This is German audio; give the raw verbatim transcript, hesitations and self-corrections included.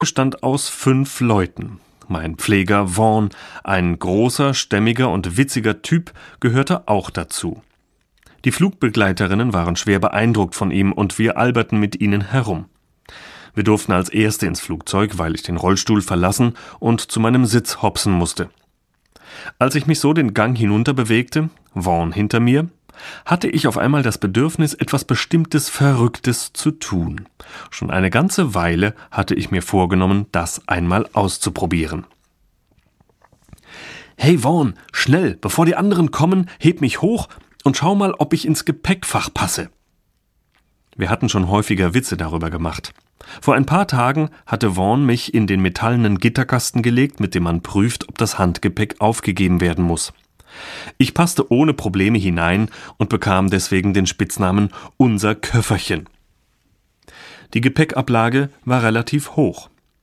bestand aus fünf Leuten. Mein Pfleger Vaughn, ein großer, stämmiger und witziger Typ, gehörte auch dazu. Die Flugbegleiterinnen waren schwer beeindruckt von ihm und wir alberten mit ihnen herum. Wir durften als Erste ins Flugzeug, weil ich den Rollstuhl verlassen und zu meinem Sitz hopsen musste. Als ich mich so den Gang hinunter bewegte, Vaughn hinter mir, hatte ich auf einmal das Bedürfnis, etwas Bestimmtes Verrücktes zu tun. Schon eine ganze Weile hatte ich mir vorgenommen, das einmal auszuprobieren. »Hey Vaughn, schnell, bevor die anderen kommen, heb mich hoch und schau mal, ob ich ins Gepäckfach passe.« Wir hatten schon häufiger Witze darüber gemacht. Vor ein paar Tagen hatte Vaughn mich in den metallenen Gitterkasten gelegt, mit dem man prüft, ob das Handgepäck aufgegeben werden muss. Ich passte ohne Probleme hinein und bekam deswegen den Spitznamen »Unser Köfferchen«. Die Gepäckablage war relativ hoch.